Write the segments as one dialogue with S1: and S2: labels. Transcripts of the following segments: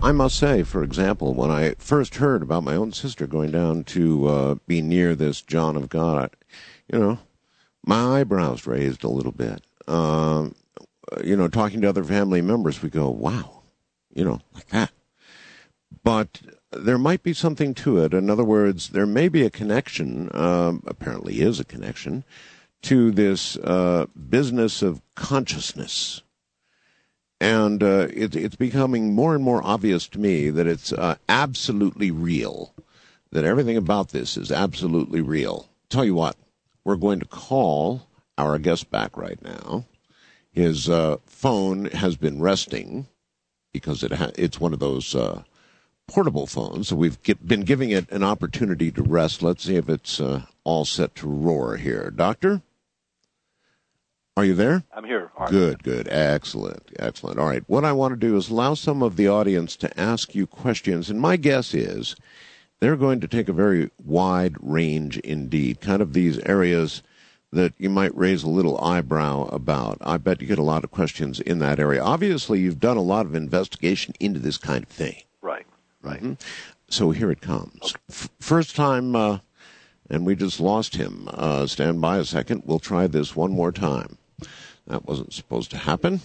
S1: I must say, for example, when I first heard about my own sister going down to be near this John of God, my eyebrows raised a little bit. Talking to other family members, we go, wow, like that. But there might be something to it. In other words, there may be a connection, apparently is a connection, to this business of consciousness. And it's becoming more and more obvious to me that it's absolutely real, that everything about this is absolutely real. Tell you what, we're going to call our guest back right now. His phone has been resting because it's one of those portable phones, so we've been giving it an opportunity to rest. Let's see if it's all set to roar here. Doctor? Are you there?
S2: I'm here. Right.
S1: Good. Excellent. All right. What I want to do is allow some of the audience to ask you questions, and my guess is they're going to take a very wide range indeed, kind of these areas that you might raise a little eyebrow about. I bet you get a lot of questions in that area. Obviously, you've done a lot of investigation into this kind of thing.
S2: Right.
S1: Mm-hmm. So here it comes. Okay. First time, and we just lost him. Stand by a second. We'll try this one more time. That wasn't supposed to happen.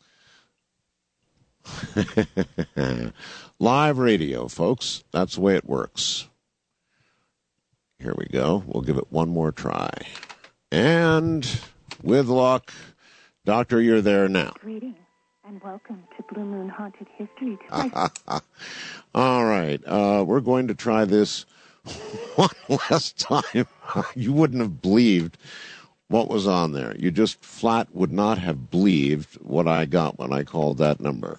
S1: Live radio, folks. That's the way it works. Here we go. We'll give it one more try. And with luck, Doctor, you're there now.
S3: Greetings and welcome to Blue Moon Haunted History.
S1: All right. We're going to try this one last time. You wouldn't have believed what was on there. You just flat would not have believed what I got when I called that number.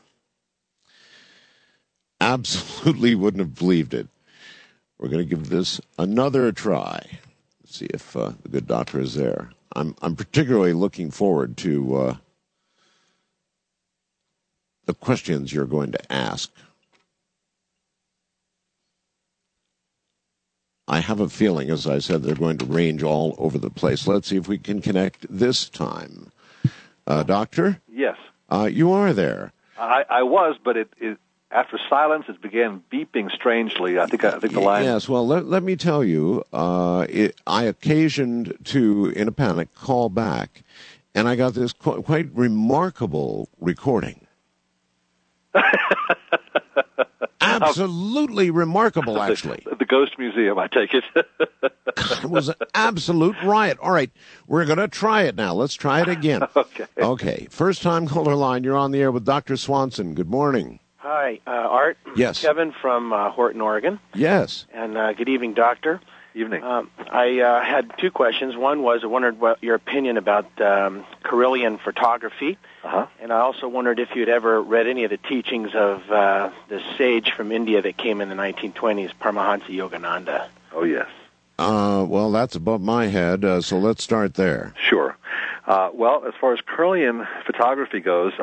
S1: Absolutely wouldn't have believed it. We're going to give this another try. Let's see if the good doctor is there. I'm particularly looking forward to the questions you're going to ask. I have a feeling, as I said, they're going to range all over the place. Let's see if we can connect this time. Doctor?
S2: Yes.
S1: You are there.
S2: I was, but it after silence, it began beeping strangely. I think the line...
S1: Yes, well, let me tell you, I occasioned to, in a panic, call back, and I got this quite remarkable recording. Absolutely remarkable, actually.
S2: The Ghost Museum, I take it.
S1: It was an absolute riot. All right, we're going to try it now. Let's try it again. Okay. First time caller line. You're on the air with Dr. Swanson. Good morning.
S4: Hi, Art.
S1: Yes.
S4: Kevin from Horton, Oregon.
S1: Yes.
S4: And good evening, Doctor.
S2: Evening.
S4: I had two questions. One was I wondered what your opinion about Carillion photography.
S2: Uh-huh.
S4: And I also wondered if you'd ever read any of the teachings of the sage from India that came in the 1920s, Paramahansa Yogananda.
S2: Oh, yes.
S1: Well, that's above my head, so let's start there.
S2: Sure. Well, as far as Carillion photography goes,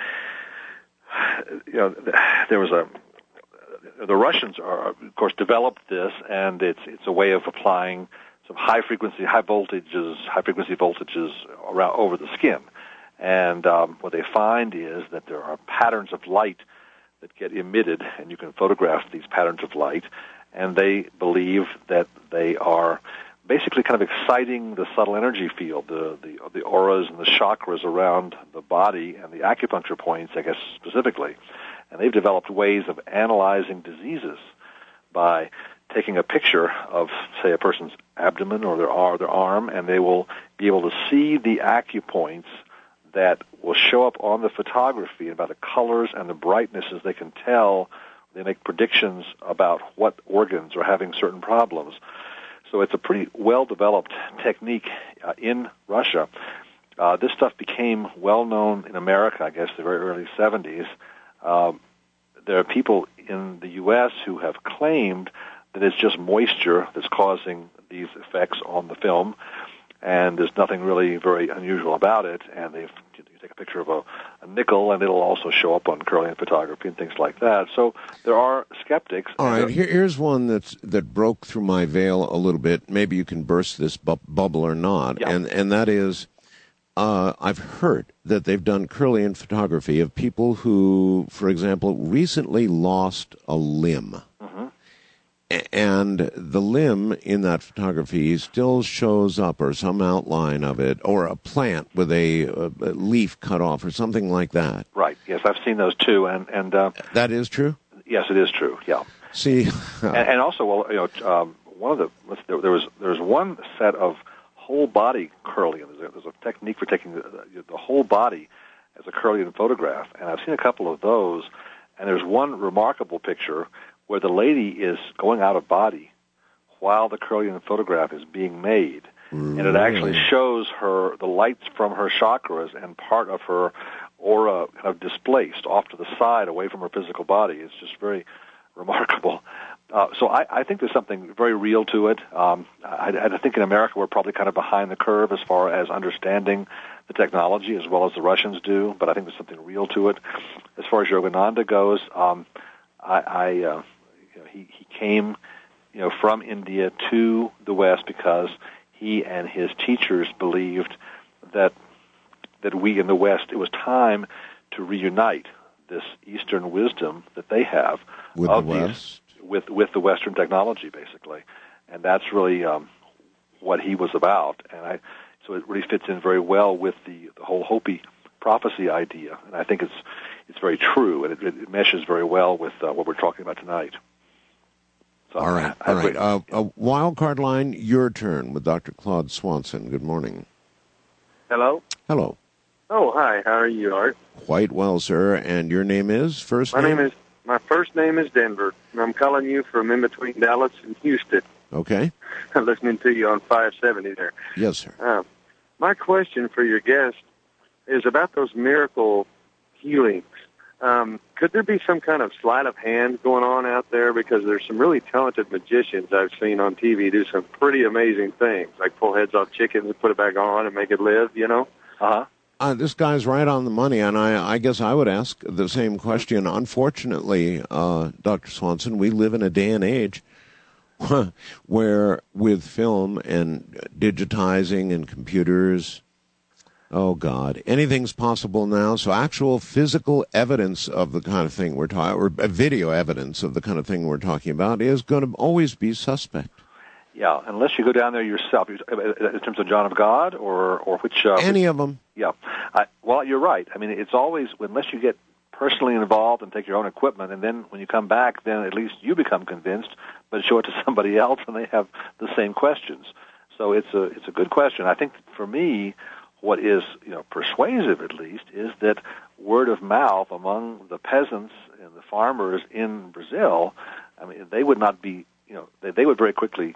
S2: there was the Russians of course, developed this, and it's a way of applying some high frequency voltages around over the skin. And what they find is that there are patterns of light that get emitted, and you can photograph these patterns of light, and they believe that they are basically kind of exciting the subtle energy field, the auras and the chakras around the body and the acupuncture points, I guess, specifically. And they've developed ways of analyzing diseases by taking a picture of, say, a person's abdomen or their arm, and they will be able to see the acupoints that will show up on the photography, and by the colors and the brightnesses they can tell. They make predictions about what organs are having certain problems. So it's a pretty well-developed technique in Russia. This stuff became well-known in America, I guess, the very early 70s. There are people in the U.S. who have claimed that it's just moisture that's causing these effects on the film, and there's nothing really very unusual about it. And you take a picture of a nickel, and it'll also show up on Carillion photography and things like that. So there are skeptics.
S1: All right, here's one that broke through my veil a little bit. Maybe you can burst this bubble or not,
S2: yeah.
S1: and that is I've heard that they've done Kirlian photography of people who, for example, recently lost a limb. And the limb in that photography still shows up, or some outline of it, or a plant with a leaf cut off, or something like that.
S2: Right. Yes, I've seen those too, and
S1: that is true.
S2: Yes, it is true. Yeah.
S1: See,
S2: and also, well, one of there was one set of whole body Kirlian. There's a technique for taking the whole body as a Kirlian photograph, and I've seen a couple of those. And there's one remarkable picture where the lady is going out of body while the Kirlian photograph is being made. And it actually shows the lights from her chakras and part of her aura kind of displaced off to the side away from her physical body. It's just very remarkable. So I think there's something very real to it. I think in America we're probably kind of behind the curve as far as understanding the technology as well as the Russians do, but I think there's something real to it. As far as Yogananda goes, he came, from India to the West because he and his teachers believed that we in the West, it was time to reunite this Eastern wisdom that they have
S1: with the West,
S2: with the Western technology, basically, and that's really what he was about. And so it really fits in very well with the whole Hopi prophecy idea, and I think it's very true, and it meshes very well with what we're talking about tonight. So
S1: all right. A wild card line, your turn with Dr. Claude Swanson. Good morning.
S5: Hello.
S1: Hello.
S5: Oh, hi. How are you, Art?
S1: Quite well, sir. And your name is?
S5: My first name is Denver, and I'm calling you from in between Dallas and Houston.
S1: Okay.
S5: I'm listening to you on 570 there.
S1: Yes, sir.
S5: My question for your guest is about those miracle healings. Could there be some kind of sleight of hand going on out there? Because there's some really talented magicians I've seen on TV do some pretty amazing things, like pull heads off chickens and put it back on and make it live,
S1: This guy's right on the money, and I guess I would ask the same question. Unfortunately, Dr. Swanson, we live in a day and age where with film and digitizing and computers, oh, God, anything's possible now. So actual physical evidence of the kind of thing we're talking, or video evidence of the kind of thing we're talking about, is going to always be suspect.
S2: Yeah, unless you go down there yourself, in terms of John of God or which...
S1: Any of them.
S2: Yeah. Well, you're right. I mean, it's always, unless you get personally involved and take your own equipment, and then when you come back, then at least you become convinced, but show it to somebody else and they have the same questions. So it's a good question. I think for me, what is persuasive at least is that word of mouth among the peasants and the farmers in Brazil. I mean, they would not be they would very quickly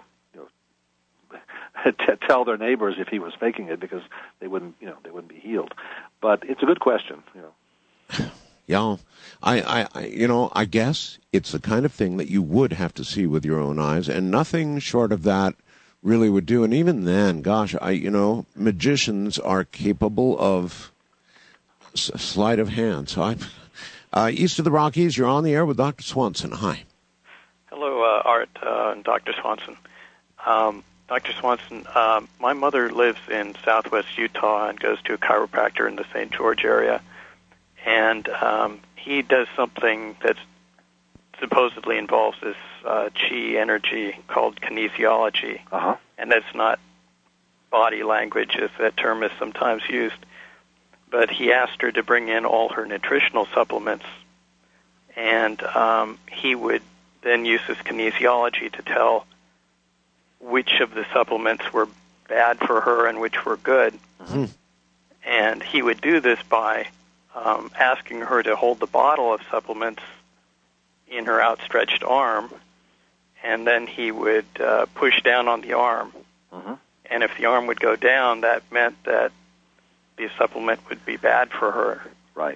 S2: tell their neighbors if he was faking it, because they wouldn't be healed. But it's a good question.
S1: Yeah, I guess it's the kind of thing that you would have to see with your own eyes, and nothing short of that really would do. And even then, gosh, magicians are capable of sleight of hand. So east of the Rockies, you're on the air with Dr. Swanson. Hi.
S6: Hello, Art and Dr. Swanson. Dr. Swanson, my mother lives in southwest Utah and goes to a chiropractor in the St. George area. And he does something that supposedly involves this chi energy called kinesiology.
S2: Uh-huh.
S6: And that's not body language, as that term is sometimes used. But he asked her to bring in all her nutritional supplements, and he would then use this kinesiology to tell which of the supplements were bad for her and which were good.
S1: Mm-hmm.
S6: And he would do this by asking her to hold the bottle of supplements in her outstretched arm, and then he would push down on the arm.
S2: Mm-hmm.
S6: And if the arm would go down, that meant that the supplement would be bad for her.
S2: Right.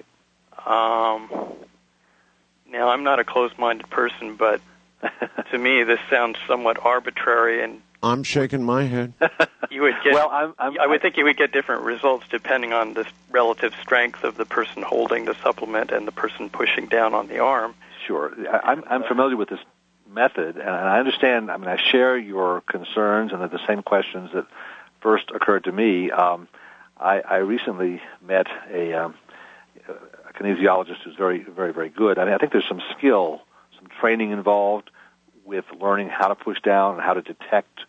S6: Now, I'm not a closed-minded person, but to me this sounds somewhat arbitrary, and
S1: I'm shaking my head.
S6: You would get.
S2: Well,
S6: I would think you would get different results depending on the relative strength of the person holding the supplement and the person pushing down on the arm.
S2: Sure. I'm familiar with this method, and I understand. I mean, I share your concerns and the same questions that first occurred to me. I recently met a kinesiologist who's very, very, very good. I mean, I think there's some skill, some training involved with learning how to push down and how to detect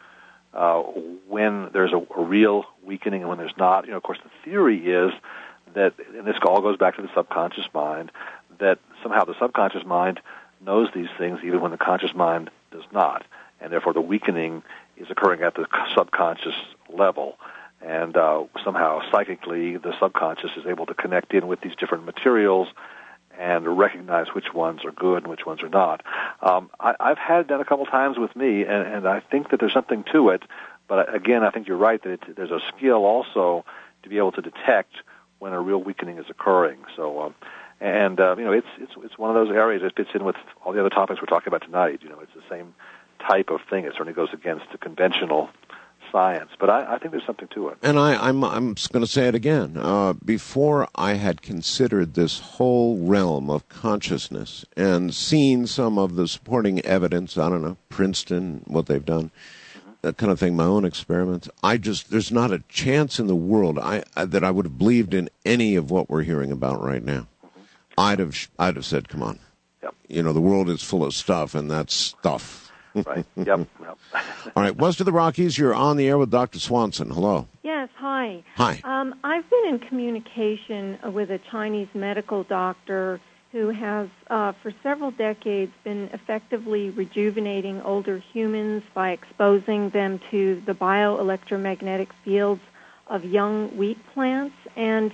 S2: when there's a real weakening and when there's not. You know, of course, the theory is that, and this all goes back to the subconscious mind, that somehow the subconscious mind knows these things even when the conscious mind does not, and therefore the weakening is occurring at the subconscious level. And somehow psychically the subconscious is able to connect in with these different materials and recognize which ones are good and which ones are not. I've had that a couple times with me, and I think that there's something to it. But again, I think you're right that there's a skill also to be able to detect when a real weakening is occurring. So, you know, it's one of those areas that fits in with all the other topics we're talking about tonight. You know, it's the same type of thing. It certainly goes against the conventional science, but I think there's something to it.
S1: And I'm going to say it again. Before I had considered this whole realm of consciousness and seen some of the supporting evidence, I don't know, Princeton, what they've done, that kind of thing, my own experiments, there's not a chance in the world that I would have believed in any of what we're hearing about right now. I'd have said, come on.
S2: Yep.
S1: You know, the world is full of stuff, and that's stuff.
S2: Right. Yep.
S1: All right. West of the Rockies, you're on the air with Dr. Swanson. Hello.
S3: Yes, hi.
S1: Hi.
S3: I've been in communication with a Chinese medical doctor who has, for several decades, been effectively rejuvenating older humans by exposing them to the bioelectromagnetic fields of young wheat plants. And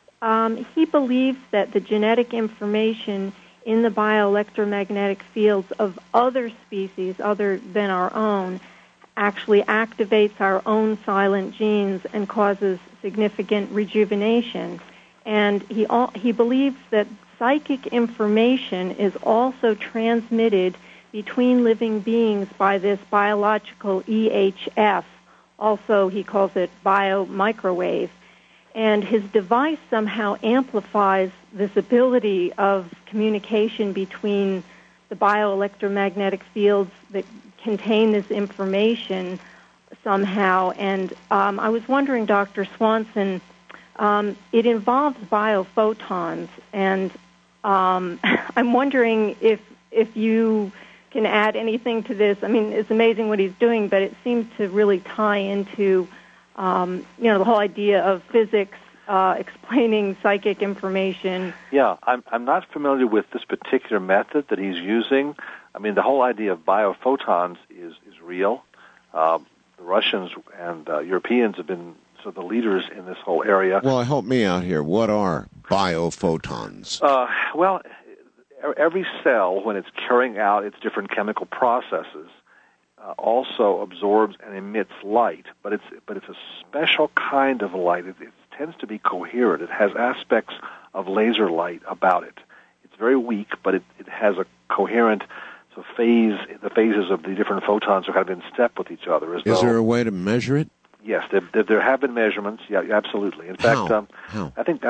S3: he believes that the genetic information in the bioelectromagnetic fields of other species other than our own actually activates our own silent genes and causes significant rejuvenation. And he believes that psychic information is also transmitted between living beings by this biological EHF. Also, he calls it biomicrowave. And his device somehow amplifies this ability of communication between the bioelectromagnetic fields that contain this information somehow. And I was wondering, Dr. Swanson, it involves biophotons, and I'm wondering if you can add anything to this. I mean, it's amazing what he's doing, but it seems to really tie into the whole idea of physics explaining psychic information.
S2: Yeah, I'm not familiar with this particular method that he's using. I mean, the whole idea of biophotons is real. The Russians and Europeans have been sort of the leaders in this whole area.
S1: Well, help me out here. What are biophotons?
S2: Well, every cell, when it's carrying out its different chemical processes, also absorbs and emits light, but it's a special kind of light. It tends to be coherent. It has aspects of laser light about it. It's very weak, but it has a coherent phase. The phases of the different photons are kind of in step with each other. Is
S1: there a way to measure it?
S2: Yes, there have been measurements. Yeah, absolutely. In fact,
S1: How?
S2: I think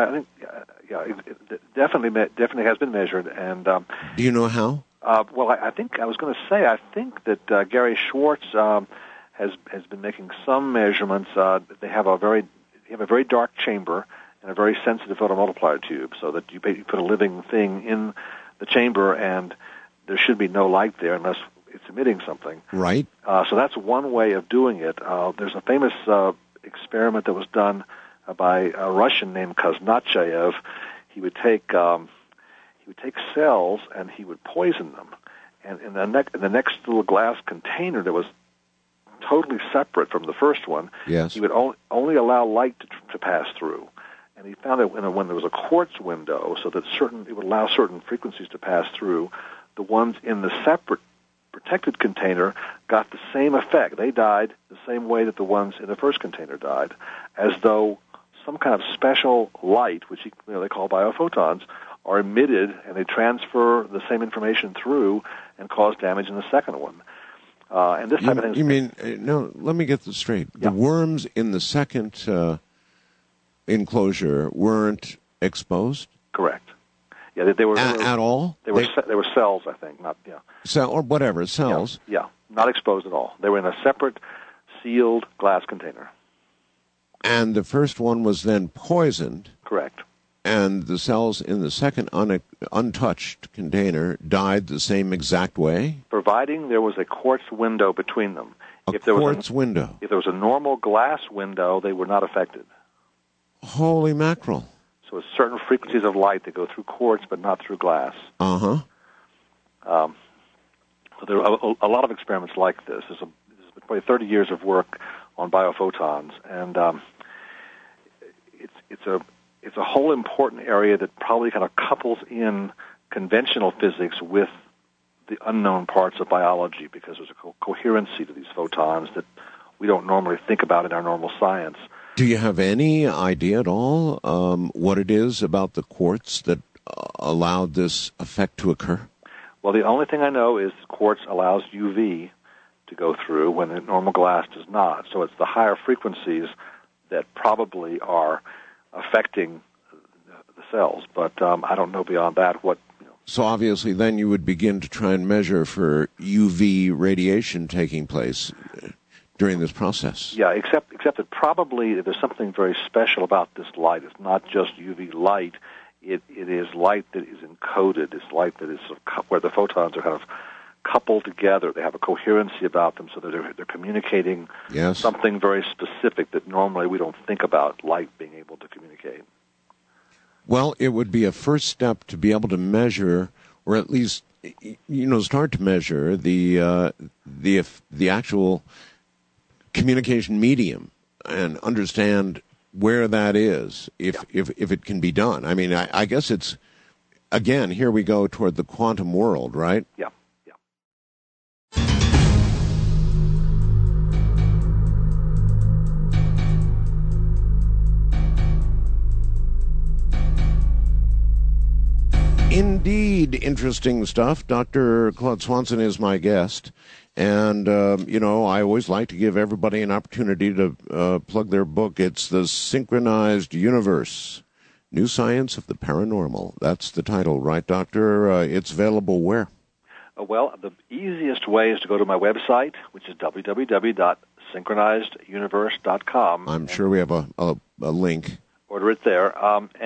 S2: it definitely has been measured. And
S1: do you know how?
S2: Well, I think I was going to say I think that Gary Schwartz has been making some measurements. They have a very dark chamber and a very sensitive photomultiplier tube, so that you put a living thing in the chamber, and there should be no light there unless it's emitting something.
S1: Right.
S2: So that's one way of doing it. There's a famous experiment that was done by a Russian named Kuznetsayev. He would take cells and he would poison them, and in the next little glass container that was totally separate from the first one,
S1: yes,
S2: he would only allow light to pass through. And he found that when there was a quartz window, so that it would allow certain frequencies to pass through, the ones in the separate protected container got the same effect. They died the same way that the ones in the first container died, as though some kind of special light, which they call biophotons, are emitted, and they transfer the same information through and cause damage in the second one. And this type of thing.
S1: You mean, no, let me get this straight.
S2: Yeah.
S1: The worms in the second enclosure weren't exposed?
S2: Correct. Yeah, they were
S1: at all.
S2: They were cells, I think, not
S1: cell or whatever cells.
S2: Yeah, not exposed at all. They were in a separate, sealed glass container.
S1: And the first one was then poisoned.
S2: Correct.
S1: And the cells in the second untouched container died the same exact way?
S2: Providing there was a quartz window between them.
S1: If there was a
S2: normal glass window, they were not affected.
S1: Holy mackerel.
S2: So it's certain frequencies of light that go through quartz but not through glass.
S1: Uh-huh.
S2: So there are a lot of experiments like this. There's probably 30 years of work on biophotons, and it's a whole important area that probably kind of couples in conventional physics with the unknown parts of biology, because there's a coherency to these photons that we don't normally think about in our normal science.
S1: Do you have any idea at all what it is about the quartz that allowed this effect to occur?
S2: Well, the only thing I know is quartz allows UV to go through when the normal glass does not. So it's the higher frequencies that probably are affecting the cells. But I don't know beyond that what.
S1: So obviously then you would begin to try and measure for UV radiation taking place during this process.
S2: Yeah, except that probably there's something very special about this light. It's not just UV light. It is light that is encoded. It's light that is where the photons are kind of coupled together. They have a coherency about them, so that they're communicating something very specific that normally we don't think about light being able to communicate.
S1: Well, it would be a first step to be able to measure, or at least start to measure the actual communication medium and understand where that is, if it can be done. I mean, I guess it's, again, here we go toward the quantum world, right?
S2: Yeah.
S1: Indeed, interesting stuff. Dr. Claude Swanson is my guest. And, I always like to give everybody an opportunity to plug their book. It's The Synchronized Universe, New Science of the Paranormal. That's the title, right, Doctor? It's available where?
S2: Well, the easiest way is to go to my website, which is www.synchronizeduniverse.com.
S1: I'm sure we have a link.
S2: Order it there.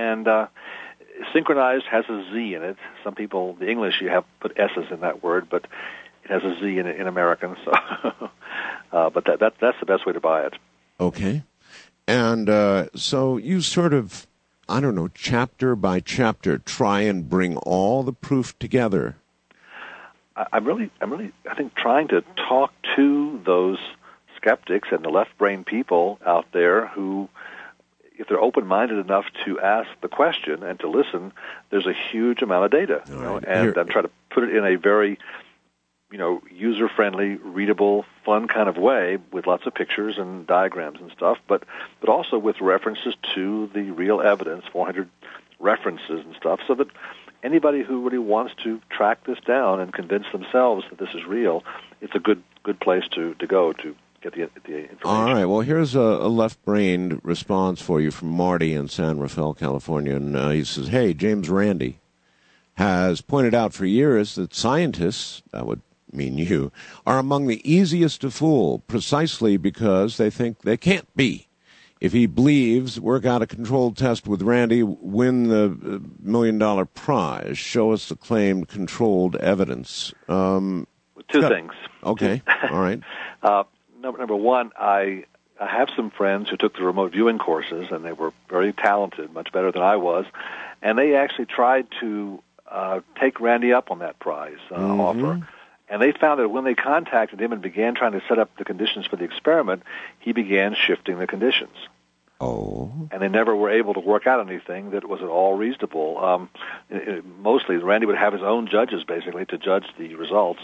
S2: Synchronized has a Z in it. Some people, the English, you have put S's in that word, but it has a Z in American. So, but that's the best way to buy it.
S1: Okay. And so you sort of, chapter by chapter, try and bring all the proof together.
S2: I'm really, I think, trying to talk to those skeptics and the left-brain people out there who, if they're open-minded enough to ask the question and to listen, there's a huge amount of data. And I'm trying to put it in a very, user-friendly, readable, fun kind of way with lots of pictures and diagrams and stuff, but also with references to the real evidence, 400 references and stuff, so that anybody who really wants to track this down and convince themselves that this is real, it's a good place to go to get the information.
S1: All right. Well, here's a left-brained response for you from Marty in San Rafael, California. And he says, hey, James Randi has pointed out for years that scientists, that would mean you, are among the easiest to fool precisely because they think they can't be. If he believes, work out a controlled test with Randi, win the $1 million prize. Show us the claimed controlled evidence.
S2: Two things.
S1: Okay. All right.
S2: Number one, I have some friends who took the remote viewing courses, and they were very talented, much better than I was, and they actually tried to take Randi up on that prize offer. And they found that when they contacted him and began trying to set up the conditions for the experiment, he began shifting the conditions.
S1: Oh.
S2: And they never were able to work out anything that was at all reasonable. Mostly, Randi would have his own judges, basically, to judge the results.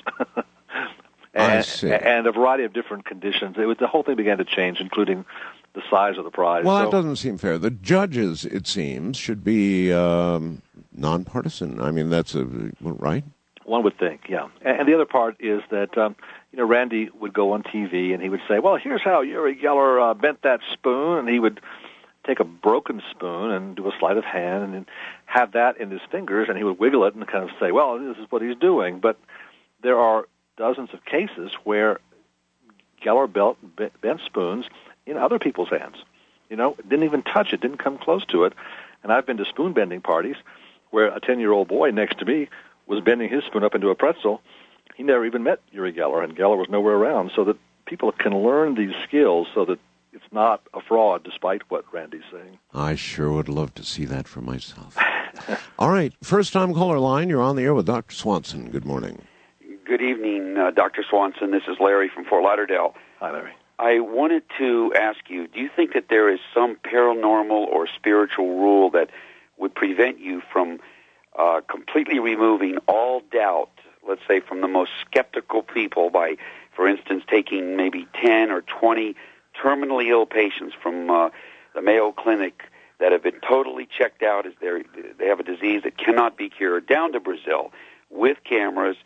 S1: I see.
S2: And a variety of different conditions. The whole thing began to change, including the size of the prize.
S1: Well, that doesn't seem fair. The judges, it seems, should be nonpartisan. I mean, that's right?
S2: One would think, yeah. And the other part is that, Randi would go on TV and he would say, well, here's how Uri Geller bent that spoon, and he would take a broken spoon and do a sleight of hand and have that in his fingers, and he would wiggle it and kind of say, well, this is what he's doing. But there are dozens of cases where Geller bent spoons in other people's hands. didn't even touch it, didn't come close to it. And I've been to spoon bending parties where a 10-year-old boy next to me was bending his spoon up into a pretzel. He never even met Uri Geller, and Geller was nowhere around, so that people can learn these skills so that it's not a fraud, despite what Randy's saying.
S1: I sure would love to see that for myself. All right, first-time caller line, you're on the air with Dr. Swanson. Good morning.
S7: Good evening, Dr. Swanson. This is Larry from Fort Lauderdale.
S2: Hi, Larry.
S7: I wanted to ask you, do you think that there is some paranormal or spiritual rule that would prevent you from completely removing all doubt, let's say from the most skeptical people by, for instance, taking maybe 10 or 20 terminally ill patients from the Mayo Clinic that have been totally checked out as they have a disease that cannot be cured, down to Brazil with cameras,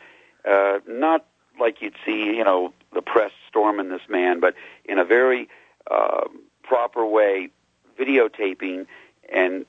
S7: not like you'd see, the press storming this man, but in a very proper way, videotaping and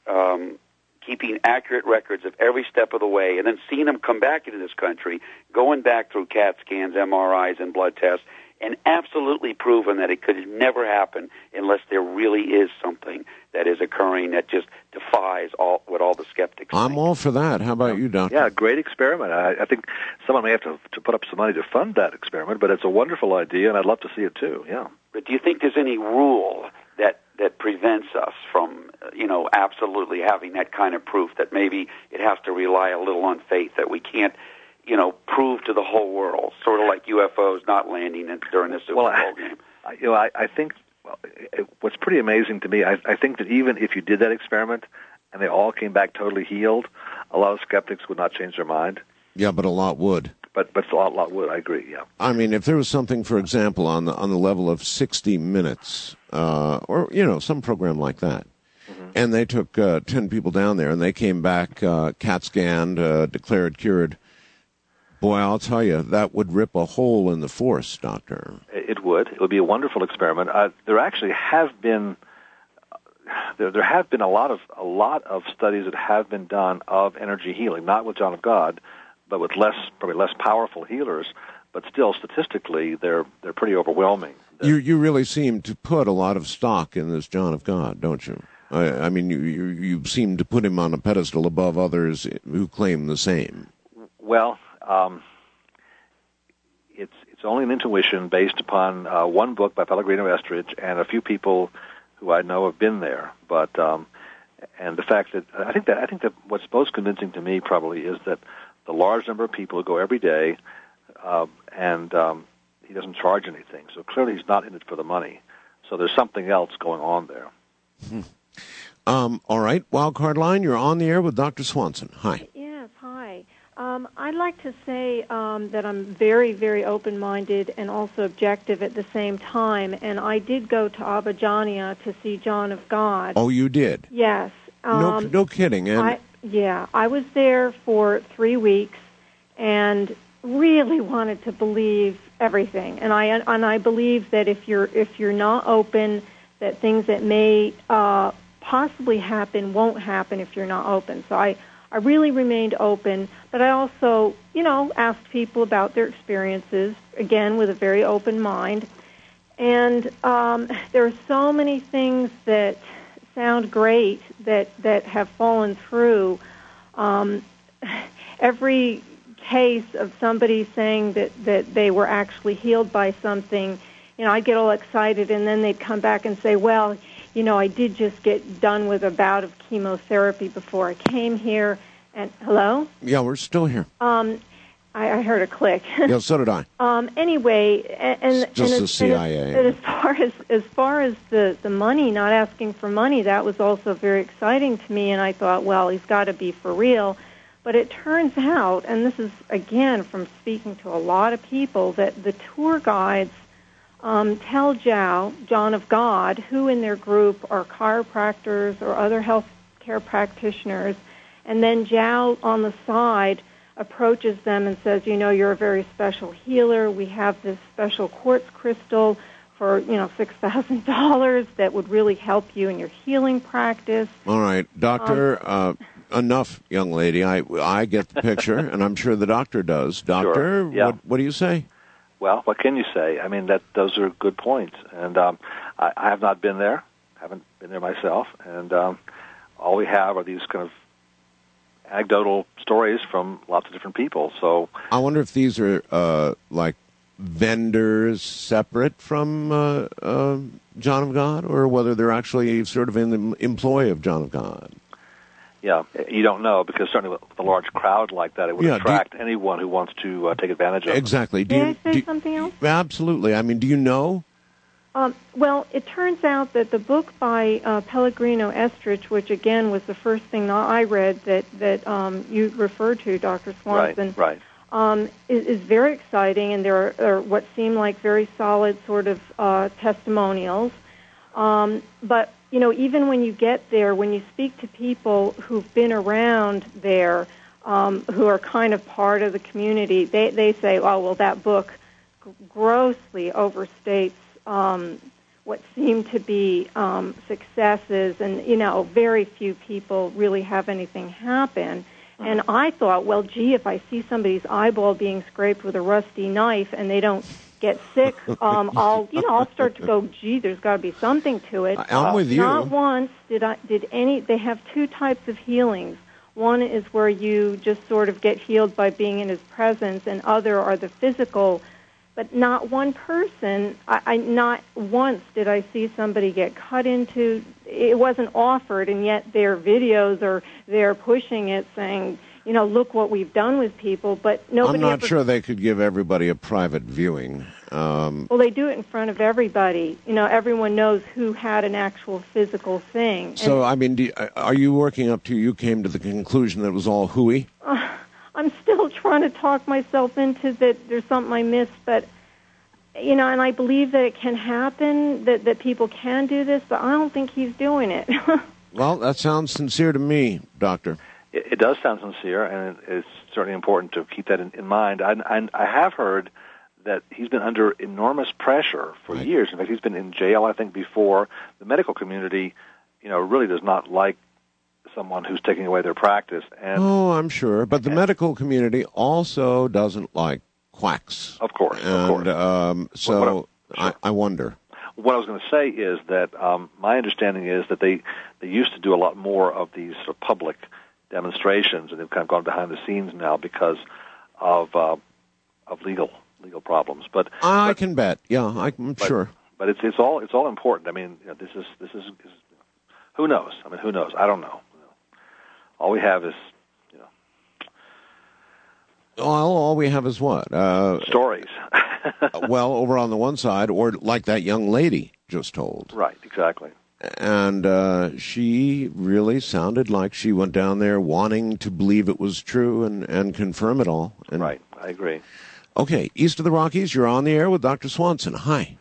S7: keeping accurate records of every step of the way, and then seeing him come back into this country, going back through CAT scans, MRIs, and blood tests, and absolutely proven that it could never happen unless there really is something that is occurring that just defies what all the skeptics think.
S1: I'm all for that. How about you, Doctor?
S2: Yeah, great experiment. I think someone may have to put up some money to fund that experiment, but it's a wonderful idea, and I'd love to see it too, yeah.
S7: But do you think there's any rule that prevents us from, absolutely having that kind of proof, that maybe it has to rely a little on faith, that we can't, prove to the whole world, sort of like UFOs not landing during the Super Bowl game?
S2: I think what's pretty amazing to me, I think that even if you did that experiment and they all came back totally healed, a lot of skeptics would not change their mind.
S1: Yeah, but a lot would.
S2: But a lot would, I agree, yeah.
S1: I mean, if there was something, for example, on the level of 60 Minutes, or, some program like that, and they took 10 people down there and they came back CAT scanned, declared cured, boy, I'll tell you, that would rip a hole in the force, Doctor.
S2: It would. It would be a wonderful experiment. There actually have been there have been a lot of studies that have been done of energy healing, not with John of God, but with probably less powerful healers. But still, statistically, they're pretty overwhelming.
S1: You really seem to put a lot of stock in this John of God, don't you? I mean, you seem to put him on a pedestal above others who claim the same.
S2: Well, it's only an intuition based upon one book by Pellegrino Estridge and a few people who I know have been there. But and the fact that I think that what's most convincing to me probably is that the large number of people who go every day, and he doesn't charge anything. So clearly he's not in it for the money. So there's something else going on there.
S1: All right, Wildcard Line, you're on the air with Dr. Swanson. Hi.
S3: Yes, hi. I'd like to say that I'm very, very open-minded and also objective at the same time. And I did go to Abadiania to see John of God.
S1: Oh, you did?
S3: Yes.
S1: No kidding. And
S3: I was there for 3 weeks and really wanted to believe everything. And I believe that if you're not open, that things that may possibly happen won't happen if you're not open. So I really remained open, but I also, asked people about their experiences, again, with a very open mind. And there are so many things that sound great that have fallen through. Every case of somebody saying that they were actually healed by something, I'd get all excited, and then they'd come back and say, well, I did just get done with a bout of chemotherapy before I came here. And hello?
S1: Yeah, we're still here.
S3: I heard a click.
S1: Yeah, so did I.
S3: Anyway, and
S1: just the CIA.
S3: And as far as the money, not asking for money, that was also very exciting to me. And I thought, well, he's got to be for real. But it turns out, and this is again from speaking to a lot of people, that the tour guides tell John of God, who in their group are chiropractors or other health care practitioners, and then Zhao on the side approaches them and says, you're a very special healer. We have this special quartz crystal for, $6,000 that would really help you in your healing practice.
S1: All right, Doctor, enough, young lady. I get the picture, and I'm sure the doctor does. Doctor,
S2: sure. Yeah.
S1: What do you say?
S2: Well, what can you say? I mean, those are good points. And I have not been there, haven't been there myself, and all we have are these kind of anecdotal stories from lots of different people. So
S1: I wonder if these are like vendors separate from John of God, or whether they're actually sort of in the employ of John of God.
S2: Yeah, you don't know, because certainly with a large crowd like that, it would attract anyone who wants to take advantage of it.
S1: Exactly.
S3: May I say something else?
S1: Absolutely. I mean, do you know?
S3: Well, it turns out that the book by Pellegrino Estrich, which again was the first thing that I read that you referred to, Dr. Swanson,
S2: right.
S3: Is very exciting, and there are what seem like very solid sort of testimonials. But even when you get there, when you speak to people who've been around there, who are kind of part of the community, they say, "Oh, well, that book grossly overstates what seem to be successes, and very few people really have anything happen." And I thought, well, gee, if I see somebody's eyeball being scraped with a rusty knife and they don't get sick, I'll start to go, gee, there's got to be something to it.
S1: I'm with you.
S3: Not once did any. They have two types of healings. One is where you just sort of get healed by being in his presence, and other are the physical. But not one person, not once did I see somebody get cut into. It wasn't offered, and yet their videos they're pushing it, saying, look what we've done with people. But nobody.
S1: I'm not sure they could give everybody a private viewing.
S3: Well, they do it in front of everybody. Everyone knows who had an actual physical thing.
S1: So, I mean, are you working up to? You came to the conclusion that it was all hooey?
S3: I'm still trying to talk myself into that there's something I missed, but, and I believe that it can happen, that people can do this, but I don't think he's doing it.
S1: Well, that sounds sincere to me, Doctor.
S2: It does sound sincere, and it's certainly important to keep that in mind. I have heard that he's been under enormous pressure for years. In fact, he's been in jail, I think, before. The medical community, really does not like someone who's taking away their practice. And
S1: I'm sure. But the medical community also doesn't like quacks.
S2: Of course.
S1: So I wonder.
S2: What I was going to say is that my understanding is that they used to do a lot more of these sort of public demonstrations, and they've kind of gone behind the scenes now because of legal problems. But
S1: I can bet. Yeah, I'm sure.
S2: But it's all important. I mean, this is who knows? I mean, who knows? I don't know. All we have is,
S1: all we have is what?
S2: Stories.
S1: Well, over on the one side, or like that young lady just told.
S2: Right, exactly.
S1: And she really sounded like she went down there wanting to believe it was true and confirm it all. And,
S2: right, I agree.
S1: Okay, east of the Rockies, you're on the air with Dr. Swanson. Hi.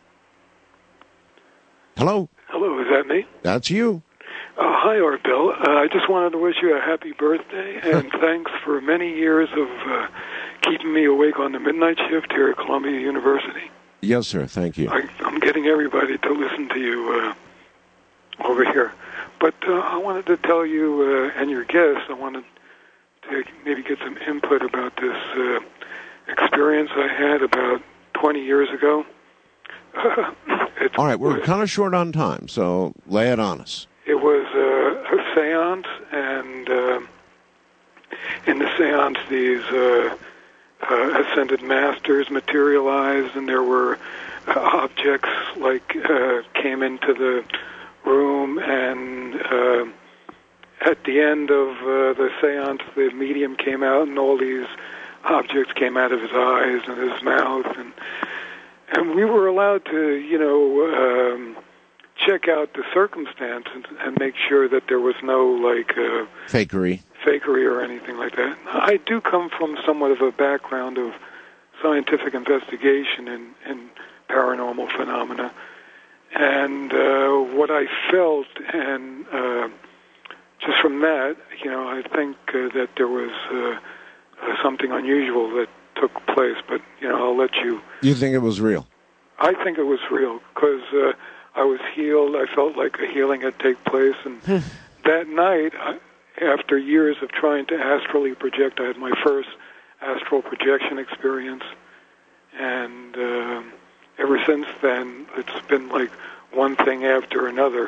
S1: Hello.
S8: Hello, is that me?
S1: That's you.
S8: Hi, Art Bill. I just wanted to wish you a happy birthday, and thanks for many years of keeping me awake on the midnight shift here at Columbia University.
S1: Yes, sir. Thank you.
S8: I'm getting everybody to listen to you over here. But I wanted to tell you and your guests, I wanted to maybe get some input about this experience I had about 20 years ago.
S1: All right, we're kind of short on time, so lay it on us.
S8: It was a seance, and in the seance, these ascended masters materialized, and there were objects came into the room, and at the end of the seance, the medium came out, and all these objects came out of his eyes and his mouth, and we were allowed to, check out the circumstances and make sure that there was no
S1: fakery
S8: or anything like that. I do come from somewhat of a background of scientific investigation and paranormal phenomena, and what I felt, and just from that, I think that there was something unusual that took place. But I'll let you.
S1: You think it was real?
S8: I think it was real because I was healed. I felt like a healing had taken place. And that night, after years of trying to astrally project, I had my first astral projection experience. And ever since then, it's been like one thing after another.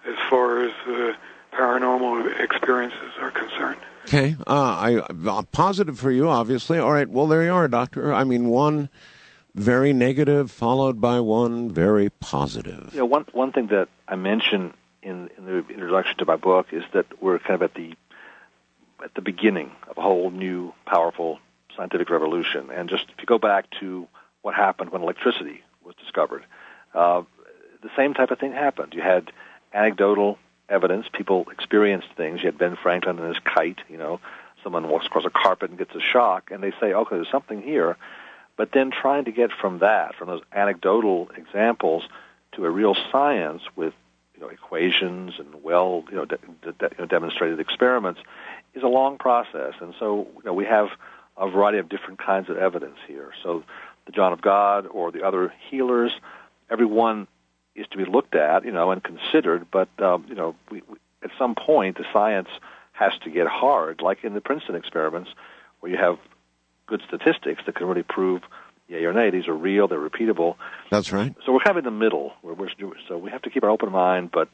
S8: as far as paranormal experiences are concerned.
S1: Okay, I'm positive for you, obviously. All right, well, there you are, Doctor. I mean, one very negative followed by one very positive.
S2: You know, one thing that I mention in the introduction to my book is that we're kind of at the beginning of a whole new, powerful scientific revolution. And just if you go back to what happened when electricity was discovered, the same type of thing happened. You had anecdotal evidence. People experienced things. You had Ben Franklin and his kite. You know, someone walks across a carpet and gets a shock, and they say, okay, there's something here. But then trying to get from those anecdotal examples, to a real science with, you know, equations and demonstrated experiments is a long process. And so, you know, we have a variety of different kinds of evidence here. So the John of God or the other healers, every one is to be looked at, you know, and considered. But we at some point the science has to get hard, like in the Princeton experiments, where you have good statistics that can really prove yea or nay. These are real, they're repeatable.
S1: That's right.
S2: So we're kind of in the middle. So we have to keep our open mind, but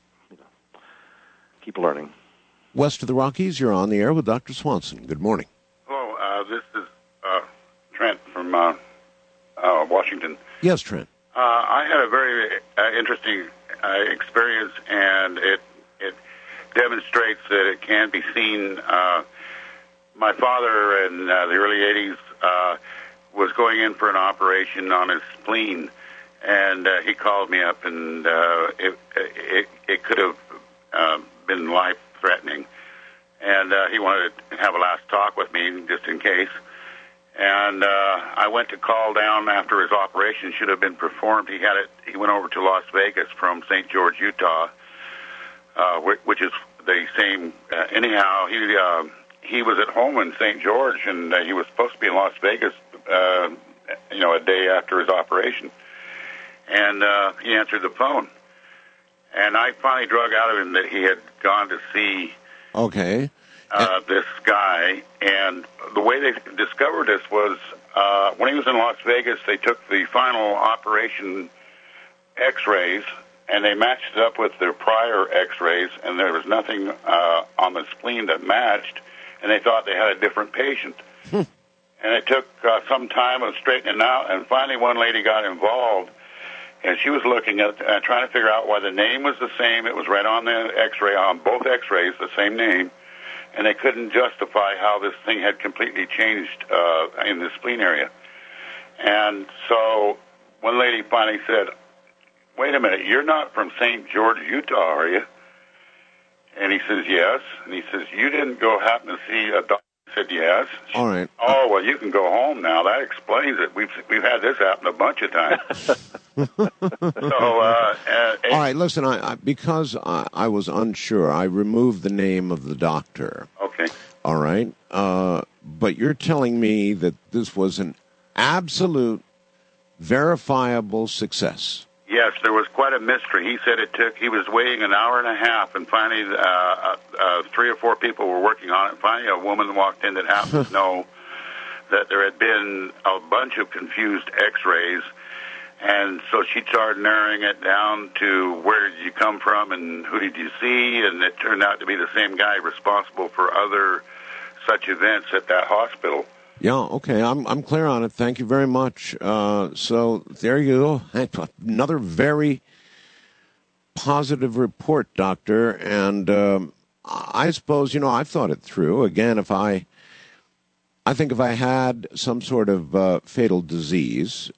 S2: keep learning.
S1: West of the Rockies, you're on the air with Dr. Swanson. Good morning.
S9: Hello, this is Trent from Washington.
S1: Yes, Trent.
S9: I had a very interesting experience, and it demonstrates that it can be seen. My father in the early 80s was going in for an operation on his spleen, and he called me up, and it could have been life-threatening. And he wanted to have a last talk with me, just in case. And I went to call down after his operation should have been performed. He went over to Las Vegas from St. George, Utah, which is the same. Anyhow, he was at home in St. George, and he was supposed to be in Las Vegas, a day after his operation. And he answered the phone. And I finally drug out of him that he had gone to see this guy. And the way they discovered this was when he was in Las Vegas, they took the final operation X-rays, and they matched it up with their prior X-rays, and there was nothing on the spleen that matched, and they thought they had a different patient. And it took some time of straightening it out, and finally one lady got involved, and she was looking at trying to figure out why the name was the same. It was right on the X-ray, on both X-rays, the same name, and they couldn't justify how this thing had completely changed in the spleen area. And so one lady finally said, "Wait a minute, you're not from St. George, Utah, are you?" And he says, "Yes." And he says, "You didn't go happen to see a doctor?" I said, "Yes."
S1: All right.
S9: "Oh, well, you can go home now. That explains it. We've had this happen a bunch of times."
S1: All right, listen, because I was unsure, I removed the name of the doctor.
S9: Okay.
S1: All right. But you're telling me that this was an absolute, verifiable success.
S9: Yes, there was quite a mystery. He said he was waiting an hour and a half, and finally 3 or 4 people were working on it. Finally, a woman walked in that happened to know that there had been a bunch of confused X-rays, and so she started narrowing it down to where did you come from and who did you see, and it turned out to be the same guy responsible for other such events at that hospital.
S1: Yeah, okay, I'm clear on it. Thank you very much. So there you go. Another very positive report, Doctor. And I suppose, I've thought it through. Again, I think if I had some sort of fatal disease,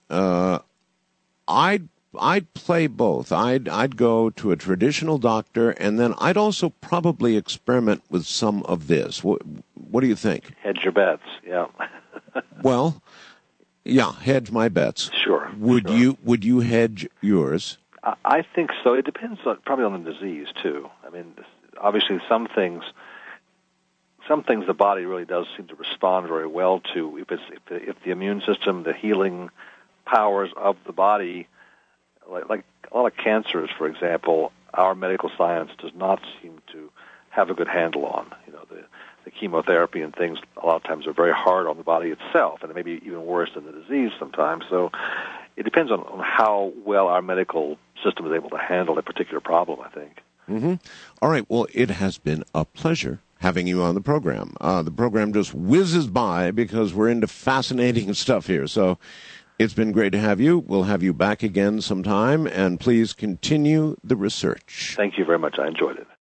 S1: I'd play both. I'd go to a traditional doctor, and then I'd also probably experiment with some of this. What do you think?
S2: Hedge your bets, yeah.
S1: Well, yeah, hedge my bets.
S2: Sure.
S1: Would you hedge yours?
S2: I think so. It depends probably on the disease too. I mean, obviously some things the body really does seem to respond very well to. If the immune system, the healing powers of the body, like a lot of cancers, for example, our medical science does not seem to have a good handle on. The chemotherapy and things a lot of times are very hard on the body itself, and it may be even worse than the disease sometimes. So it depends on how well our medical system is able to handle a particular problem, I think.
S1: Mm-hmm. All right. Well, it has been a pleasure having you on the program. The program just whizzes by because we're into fascinating stuff here. So it's been great to have you. We'll have you back again sometime, and please continue the research.
S2: Thank you very much. I enjoyed it.